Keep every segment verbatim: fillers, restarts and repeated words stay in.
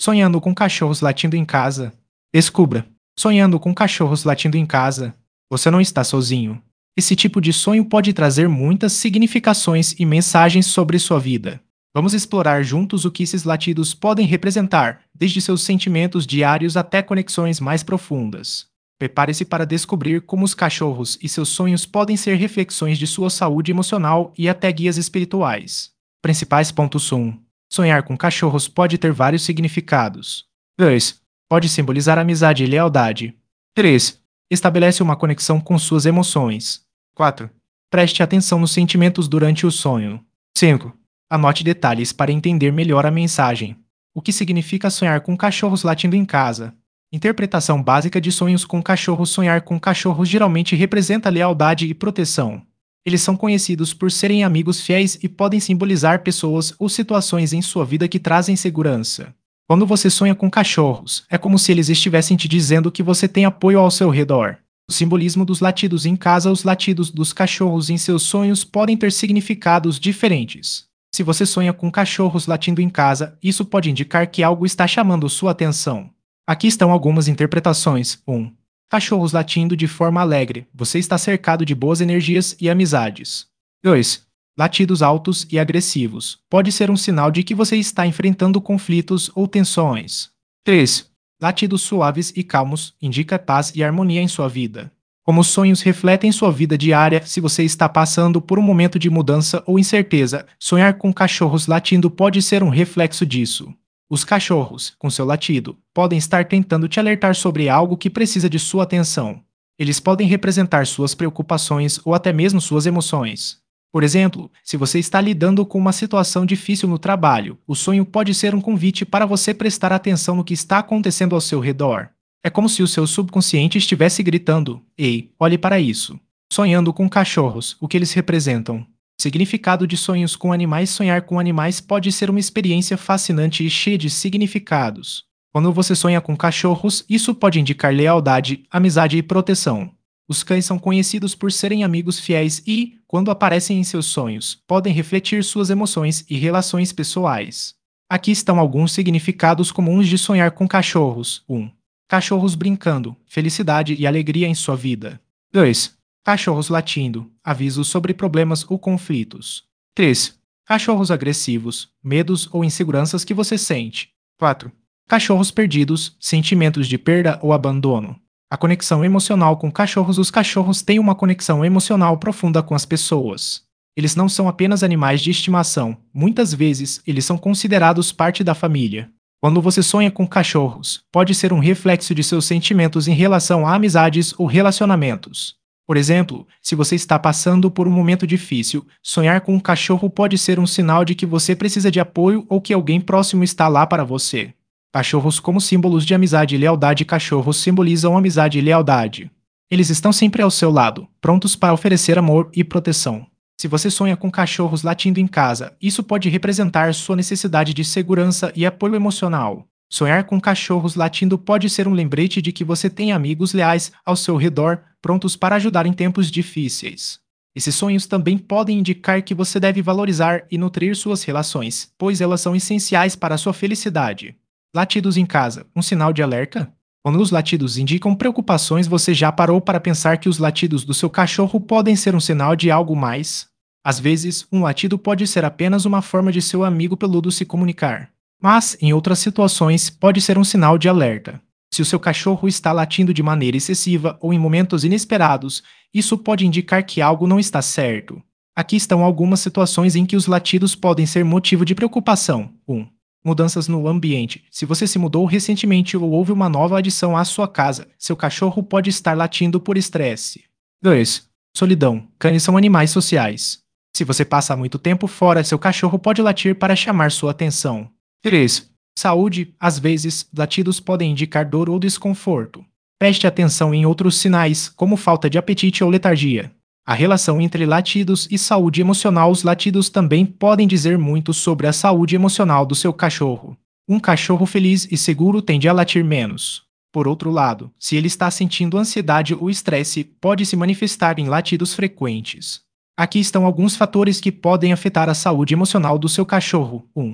Sonhando com cachorros latindo em casa. Descubra. Sonhando com cachorros latindo em casa. Você não está sozinho. Esse tipo de sonho pode trazer muitas significações e mensagens sobre sua vida. Vamos explorar juntos o que esses latidos podem representar, desde seus sentimentos diários até conexões mais profundas. Prepare-se para descobrir como os cachorros e seus sonhos podem ser reflexões de sua saúde emocional e até guias espirituais. Principais pontos um. Sonhar com cachorros pode ter vários significados. dois. Pode simbolizar amizade e lealdade. três. Estabelece uma conexão com suas emoções. quatro. Preste atenção nos sentimentos durante o sonho. cinco. Anote detalhes para entender melhor a mensagem. O que significa sonhar com cachorros latindo em casa? Interpretação básica de sonhos com cachorros. Sonhar com cachorros geralmente representa lealdade e proteção. Eles são conhecidos por serem amigos fiéis e podem simbolizar pessoas ou situações em sua vida que trazem segurança. Quando você sonha com cachorros, é como se eles estivessem te dizendo que você tem apoio ao seu redor. O simbolismo dos latidos em casa. Os latidos dos cachorros em seus sonhos podem ter significados diferentes. Se você sonha com cachorros latindo em casa, isso pode indicar que algo está chamando sua atenção. Aqui estão algumas interpretações. um. Cachorros latindo de forma alegre. Você está cercado de boas energias e amizades. dois. Latidos altos e agressivos. Pode ser um sinal de que você está enfrentando conflitos ou tensões. três. Latidos suaves e calmos. Indica paz e harmonia em sua vida. Como os sonhos refletem sua vida diária, se você está passando por um momento de mudança ou incerteza, sonhar com cachorros latindo pode ser um reflexo disso. Os cachorros, com seu latido, podem estar tentando te alertar sobre algo que precisa de sua atenção. Eles podem representar suas preocupações ou até mesmo suas emoções. Por exemplo, se você está lidando com uma situação difícil no trabalho, o sonho pode ser um convite para você prestar atenção no que está acontecendo ao seu redor. É como se o seu subconsciente estivesse gritando: "Ei, olhe para isso." Sonhando com cachorros, o que eles representam? Significado de sonhos com animais. Sonhar com animais pode ser uma experiência fascinante e cheia de significados. Quando você sonha com cachorros, isso pode indicar lealdade, amizade e proteção. Os cães são conhecidos por serem amigos fiéis e, quando aparecem em seus sonhos, podem refletir suas emoções e relações pessoais. Aqui estão alguns significados comuns de sonhar com cachorros. um. Cachorros brincando, felicidade e alegria em sua vida. dois. Cachorros latindo, avisos sobre problemas ou conflitos. três. Cachorros agressivos, medos ou inseguranças que você sente. quatro. Cachorros perdidos, sentimentos de perda ou abandono. A conexão emocional com cachorros. Os cachorros têm uma conexão emocional profunda com as pessoas. Eles não são apenas animais de estimação, muitas vezes eles são considerados parte da família. Quando você sonha com cachorros, pode ser um reflexo de seus sentimentos em relação a amizades ou relacionamentos. Por exemplo, se você está passando por um momento difícil, sonhar com um cachorro pode ser um sinal de que você precisa de apoio ou que alguém próximo está lá para você. Cachorros como símbolos de amizade e lealdade. Cachorros simbolizam amizade e lealdade. Eles estão sempre ao seu lado, prontos para oferecer amor e proteção. Se você sonha com cachorros latindo em casa, isso pode representar sua necessidade de segurança e apoio emocional. Sonhar com cachorros latindo pode ser um lembrete de que você tem amigos leais ao seu redor, prontos para ajudar em tempos difíceis. Esses sonhos também podem indicar que você deve valorizar e nutrir suas relações, pois elas são essenciais para a sua felicidade. Latidos em casa, um sinal de alerta? Quando os latidos indicam preocupações, você já parou para pensar que os latidos do seu cachorro podem ser um sinal de algo mais? Às vezes, um latido pode ser apenas uma forma de seu amigo peludo se comunicar. Mas, em outras situações, pode ser um sinal de alerta. Se o seu cachorro está latindo de maneira excessiva ou em momentos inesperados, isso pode indicar que algo não está certo. Aqui estão algumas situações em que os latidos podem ser motivo de preocupação. um. Mudanças no ambiente. Se você se mudou recentemente ou houve uma nova adição à sua casa, seu cachorro pode estar latindo por estresse. dois. Solidão. Cães são animais sociais. Se você passa muito tempo fora, seu cachorro pode latir para chamar sua atenção. três. Saúde. Às vezes, latidos podem indicar dor ou desconforto. Preste atenção em outros sinais, como falta de apetite ou letargia. A relação entre latidos e saúde emocional. Os latidos também podem dizer muito sobre a saúde emocional do seu cachorro. Um cachorro feliz e seguro tende a latir menos. Por outro lado, se ele está sentindo ansiedade ou estresse, pode se manifestar em latidos frequentes. Aqui estão alguns fatores que podem afetar a saúde emocional do seu cachorro. um.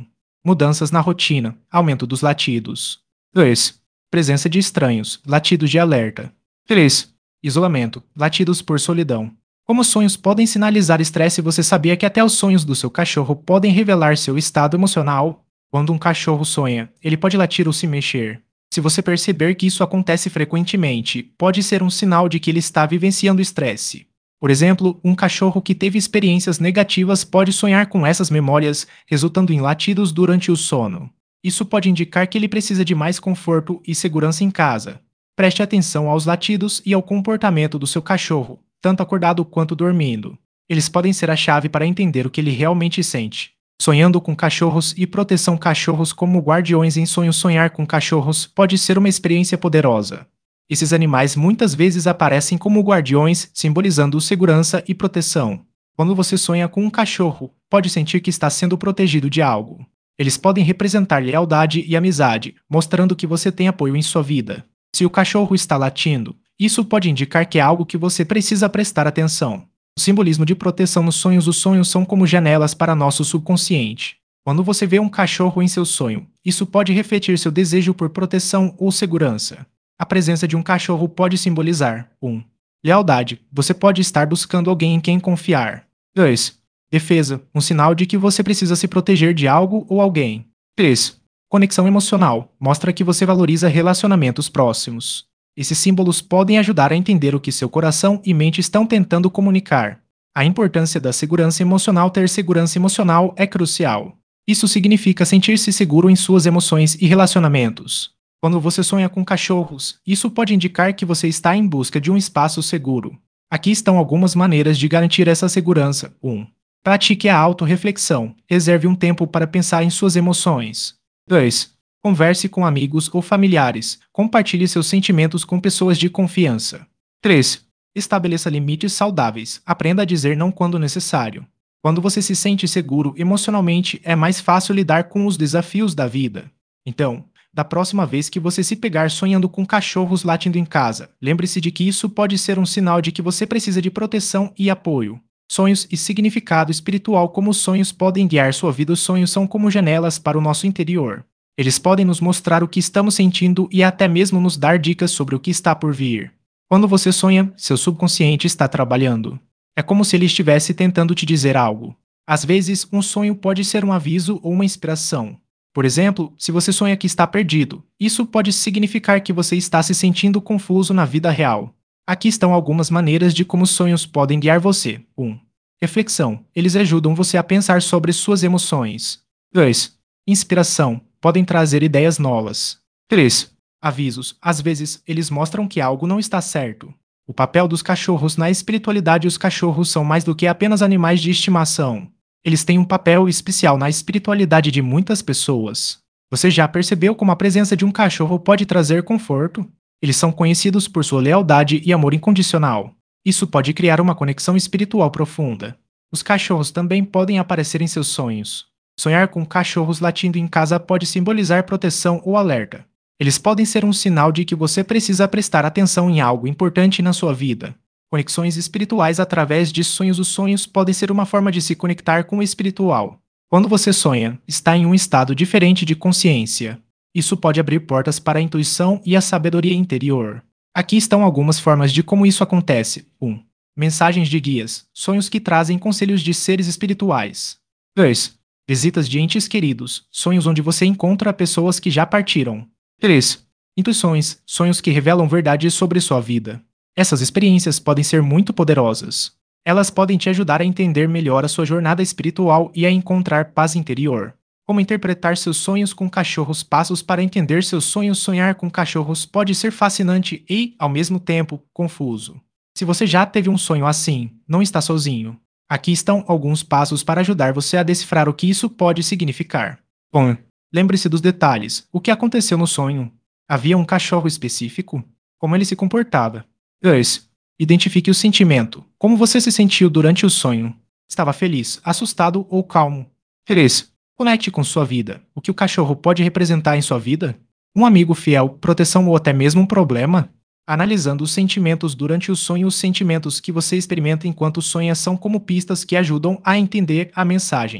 Mudanças na rotina, aumento dos latidos. dois. Presença de estranhos, latidos de alerta. três. Isolamento, latidos por solidão. Como os sonhos podem sinalizar estresse, você sabia que até os sonhos do seu cachorro podem revelar seu estado emocional? Quando um cachorro sonha, ele pode latir ou se mexer. Se você perceber que isso acontece frequentemente, pode ser um sinal de que ele está vivenciando estresse. Por exemplo, um cachorro que teve experiências negativas pode sonhar com essas memórias, resultando em latidos durante o sono. Isso pode indicar que ele precisa de mais conforto e segurança em casa. Preste atenção aos latidos e ao comportamento do seu cachorro, tanto acordado quanto dormindo. Eles podem ser a chave para entender o que ele realmente sente. Sonhando com cachorros e proteção. Cachorros como guardiões em sonhos. Sonhar com cachorros pode ser uma experiência poderosa. Esses animais muitas vezes aparecem como guardiões, simbolizando segurança e proteção. Quando você sonha com um cachorro, pode sentir que está sendo protegido de algo. Eles podem representar lealdade e amizade, mostrando que você tem apoio em sua vida. Se o cachorro está latindo, isso pode indicar que é algo que você precisa prestar atenção. O simbolismo de proteção nos sonhos. Os sonhos são como janelas para nosso subconsciente. Quando você vê um cachorro em seu sonho, isso pode refletir seu desejo por proteção ou segurança. A presença de um cachorro pode simbolizar um. Lealdade. Você pode estar buscando alguém em quem confiar. dois. Defesa. Um sinal de que você precisa se proteger de algo ou alguém. três. Conexão emocional. Mostra que você valoriza relacionamentos próximos. Esses símbolos podem ajudar a entender o que seu coração e mente estão tentando comunicar. A importância da segurança emocional. Ter segurança emocional é crucial. Isso significa sentir-se seguro em suas emoções e relacionamentos. Quando você sonha com cachorros, isso pode indicar que você está em busca de um espaço seguro. Aqui estão algumas maneiras de garantir essa segurança. um. Pratique a autorreflexão. Reserve um tempo para pensar em suas emoções. dois. Converse com amigos ou familiares. Compartilhe seus sentimentos com pessoas de confiança. três. Estabeleça limites saudáveis. Aprenda a dizer não quando necessário. Quando você se sente seguro emocionalmente, é mais fácil lidar com os desafios da vida. Então, da próxima vez que você se pegar sonhando com cachorros latindo em casa, lembre-se de que isso pode ser um sinal de que você precisa de proteção e apoio. Sonhos e significado espiritual. Como os sonhos podem guiar sua vida. Os sonhos são como janelas para o nosso interior. Eles podem nos mostrar o que estamos sentindo e até mesmo nos dar dicas sobre o que está por vir. Quando você sonha, seu subconsciente está trabalhando. É como se ele estivesse tentando te dizer algo. Às vezes, um sonho pode ser um aviso ou uma inspiração. Por exemplo, se você sonha que está perdido, isso pode significar que você está se sentindo confuso na vida real. Aqui estão algumas maneiras de como os sonhos podem guiar você. um. Reflexão. Eles ajudam você a pensar sobre suas emoções. dois. Inspiração. Podem trazer ideias novas. três. Avisos. Às vezes, eles mostram que algo não está certo. O papel dos cachorros na espiritualidade. Os cachorros são mais do que apenas animais de estimação. Eles têm um papel especial na espiritualidade de muitas pessoas. Você já percebeu como a presença de um cachorro pode trazer conforto? Eles são conhecidos por sua lealdade e amor incondicional. Isso pode criar uma conexão espiritual profunda. Os cachorros também podem aparecer em seus sonhos. Sonhar com cachorros latindo em casa pode simbolizar proteção ou alerta. Eles podem ser um sinal de que você precisa prestar atenção em algo importante na sua vida. Conexões espirituais através de sonhos. Os sonhos podem ser uma forma de se conectar com o espiritual. Quando você sonha, está em um estado diferente de consciência. Isso pode abrir portas para a intuição e a sabedoria interior. Aqui estão algumas formas de como isso acontece. um. Mensagens de guias. Sonhos que trazem conselhos de seres espirituais. dois. Visitas de entes queridos. Sonhos onde você encontra pessoas que já partiram. três. Intuições. Sonhos que revelam verdades sobre sua vida. Essas experiências podem ser muito poderosas. Elas podem te ajudar a entender melhor a sua jornada espiritual e a encontrar paz interior. Como interpretar seus sonhos com cachorros. Passos para entender seus sonhos. Sonhar com cachorros pode ser fascinante e, ao mesmo tempo, confuso. Se você já teve um sonho assim, não está sozinho. Aqui estão alguns passos para ajudar você a decifrar o que isso pode significar. um. Lembre-se dos detalhes. O que aconteceu no sonho? Havia um cachorro específico? Como ele se comportava? dois. Identifique o sentimento. Como você se sentiu durante o sonho? Estava feliz, assustado ou calmo? três. Conecte com sua vida. O que o cachorro pode representar em sua vida? Um amigo fiel, proteção ou até mesmo um problema? Analisando os sentimentos durante o sonho. Os sentimentos que você experimenta enquanto sonha são como pistas que ajudam a entender a mensagem.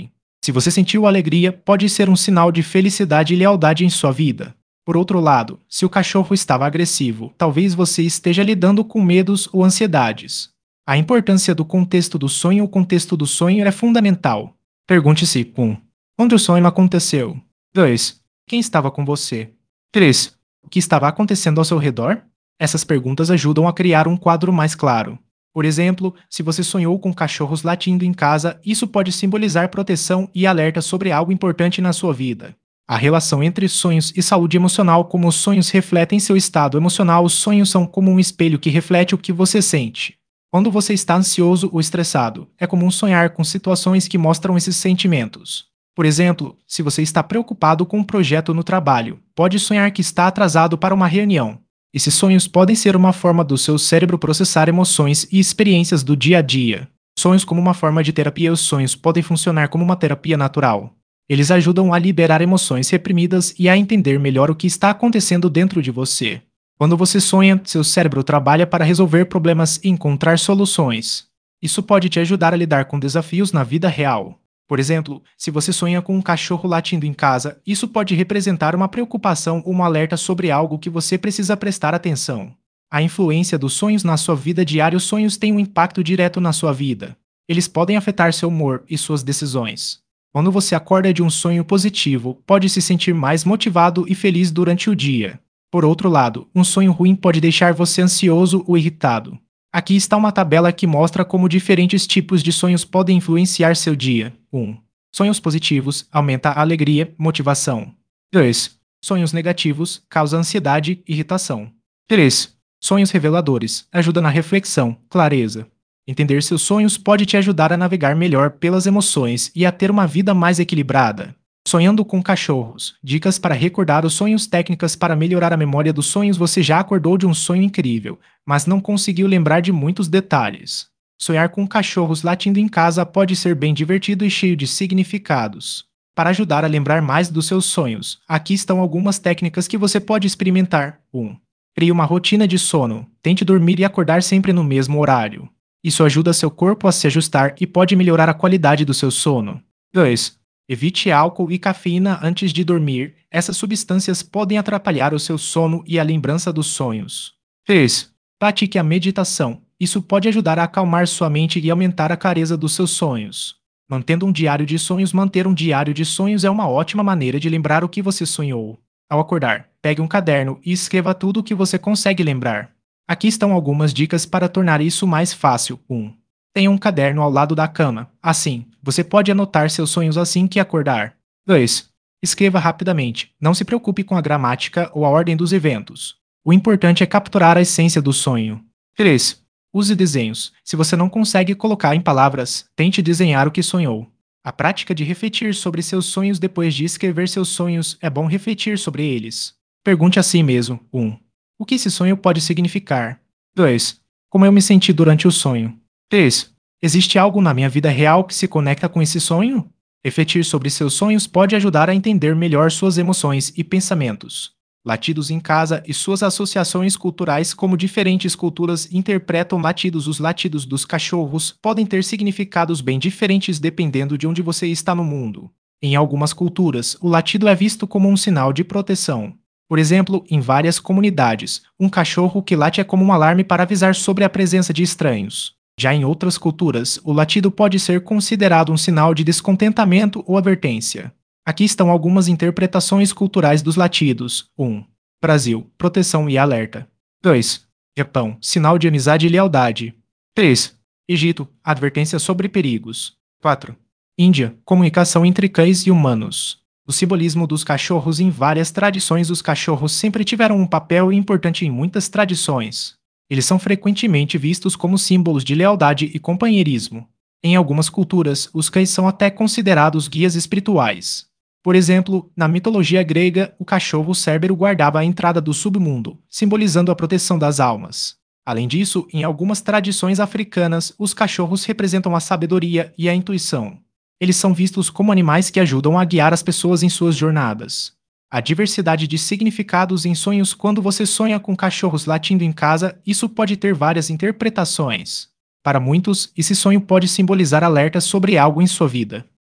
Se você sentiu alegria, pode ser um sinal de felicidade e lealdade em sua vida. Por outro lado, se o cachorro estava agressivo, talvez você esteja lidando com medos ou ansiedades. A importância do contexto do sonho. O contexto do sonho é fundamental. Pergunte-se: um. Onde o sonho aconteceu? dois. Quem estava com você? três. O que estava acontecendo ao seu redor? Essas perguntas ajudam a criar um quadro mais claro. Por exemplo, se você sonhou com cachorros latindo em casa, isso pode simbolizar proteção e alerta sobre algo importante na sua vida. A relação entre sonhos e saúde emocional. Como os sonhos refletem seu estado emocional, os sonhos são como um espelho que reflete o que você sente. Quando você está ansioso ou estressado, é comum sonhar com situações que mostram esses sentimentos. Por exemplo, se você está preocupado com um projeto no trabalho, pode sonhar que está atrasado para uma reunião. Esses sonhos podem ser uma forma do seu cérebro processar emoções e experiências do dia a dia. Sonhos como uma forma de terapia. Os sonhos podem funcionar como uma terapia natural. Eles ajudam a liberar emoções reprimidas e a entender melhor o que está acontecendo dentro de você. Quando você sonha, seu cérebro trabalha para resolver problemas e encontrar soluções. Isso pode te ajudar a lidar com desafios na vida real. Por exemplo, se você sonha com um cachorro latindo em casa, isso pode representar uma preocupação ou um alerta sobre algo que você precisa prestar atenção. A influência dos sonhos na sua vida diária. Os sonhos têm um impacto direto na sua vida. Eles podem afetar seu humor e suas decisões. Quando você acorda de um sonho positivo, pode se sentir mais motivado e feliz durante o dia. Por outro lado, um sonho ruim pode deixar você ansioso ou irritado. Aqui está uma tabela que mostra como diferentes tipos de sonhos podem influenciar seu dia. um. Sonhos positivos aumenta a alegria, motivação. dois. Sonhos negativos causa ansiedade e irritação. três. Sonhos reveladores ajuda na reflexão, clareza. Entender seus sonhos pode te ajudar a navegar melhor pelas emoções e a ter uma vida mais equilibrada. Sonhando com cachorros. Dicas para recordar os sonhos. Técnicas para melhorar a memória dos sonhos. Você já acordou de um sonho incrível, mas não conseguiu lembrar de muitos detalhes. Sonhar com cachorros latindo em casa pode ser bem divertido e cheio de significados. Para ajudar a lembrar mais dos seus sonhos, aqui estão algumas técnicas que você pode experimentar. um. Crie uma rotina de sono. Tente dormir e acordar sempre no mesmo horário. Isso ajuda seu corpo a se ajustar e pode melhorar a qualidade do seu sono. dois. Evite álcool e cafeína antes de dormir. Essas substâncias podem atrapalhar o seu sono e a lembrança dos sonhos. três. Pratique a meditação. Isso pode ajudar a acalmar sua mente e aumentar a clareza dos seus sonhos. Mantendo um diário de sonhos. Manter um diário de sonhos é uma ótima maneira de lembrar o que você sonhou. Ao acordar, pegue um caderno e escreva tudo o que você consegue lembrar. Aqui estão algumas dicas para tornar isso mais fácil. um. Tenha um caderno ao lado da cama. Assim, você pode anotar seus sonhos assim que acordar. dois. Escreva rapidamente. Não se preocupe com a gramática ou a ordem dos eventos. O importante é capturar a essência do sonho. três. Use desenhos. Se você não consegue colocar em palavras, tente desenhar o que sonhou. A prática de refletir sobre seus sonhos depois de escrever seus sonhos é bom refletir sobre eles. Pergunte a si mesmo. um. O que esse sonho pode significar? dois. Como eu me senti durante o sonho? três. Existe algo na minha vida real que se conecta com esse sonho? Refletir sobre seus sonhos pode ajudar a entender melhor suas emoções e pensamentos. Latidos em casa e suas associações culturais. Como diferentes culturas interpretam latidos. Os latidos dos cachorros podem ter significados bem diferentes dependendo de onde você está no mundo. Em algumas culturas, o latido é visto como um sinal de proteção. Por exemplo, em várias comunidades, um cachorro que late é como um alarme para avisar sobre a presença de estranhos. Já em outras culturas, o latido pode ser considerado um sinal de descontentamento ou advertência. Aqui estão algumas interpretações culturais dos latidos. um. Brasil, proteção e alerta. dois. Japão, sinal de amizade e lealdade. três. Egito, advertência sobre perigos. quatro. Índia, comunicação entre cães e humanos. O simbolismo dos cachorros. Em várias tradições, os cachorros sempre tiveram um papel importante em muitas tradições. Eles são frequentemente vistos como símbolos de lealdade e companheirismo. Em algumas culturas, os cães são até considerados guias espirituais. Por exemplo, na mitologia grega, o cachorro Cérbero guardava a entrada do submundo, simbolizando a proteção das almas. Além disso, em algumas tradições africanas, os cachorros representam a sabedoria e a intuição. Eles são vistos como animais que ajudam a guiar as pessoas em suas jornadas. A diversidade de significados em sonhos. Quando você sonha com cachorros latindo em casa, isso pode ter várias interpretações. Para muitos, esse sonho pode simbolizar alertas sobre algo em sua vida.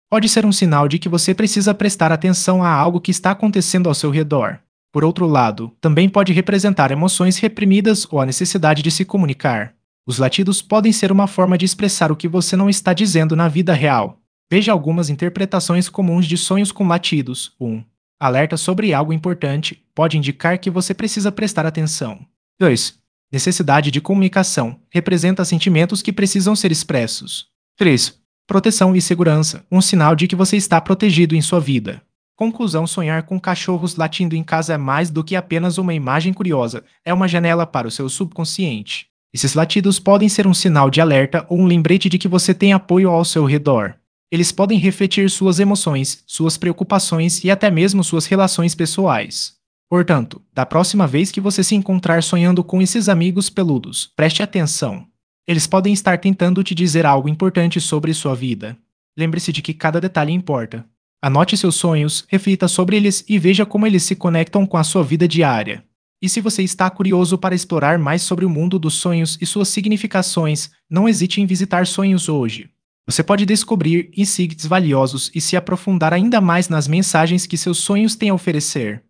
Pode ser um sinal de que você precisa prestar atenção a algo que está acontecendo ao seu redor. Por outro lado, também pode representar emoções reprimidas ou a necessidade de se comunicar. Os latidos podem ser uma forma de expressar o que você não está dizendo na vida real. Veja algumas interpretações comuns de sonhos com latidos. um. Alerta sobre algo importante pode indicar que você precisa prestar atenção. dois. Necessidade de comunicação representa sentimentos que precisam ser expressos. três. Proteção e segurança, um sinal de que você está protegido em sua vida. Conclusão: sonhar com cachorros latindo em casa é mais do que apenas uma imagem curiosa, é uma janela para o seu subconsciente. Esses latidos podem ser um sinal de alerta ou um lembrete de que você tem apoio ao seu redor. Eles podem refletir suas emoções, suas preocupações e até mesmo suas relações pessoais. Portanto, da próxima vez que você se encontrar sonhando com esses amigos peludos, preste atenção. Eles podem estar tentando te dizer algo importante sobre sua vida. Lembre-se de que cada detalhe importa. Anote seus sonhos, reflita sobre eles e veja como eles se conectam com a sua vida diária. E se você está curioso para explorar mais sobre o mundo dos sonhos e suas significações, não hesite em visitar Sonhos Hoje. Você pode descobrir insights valiosos e se aprofundar ainda mais nas mensagens que seus sonhos têm a oferecer.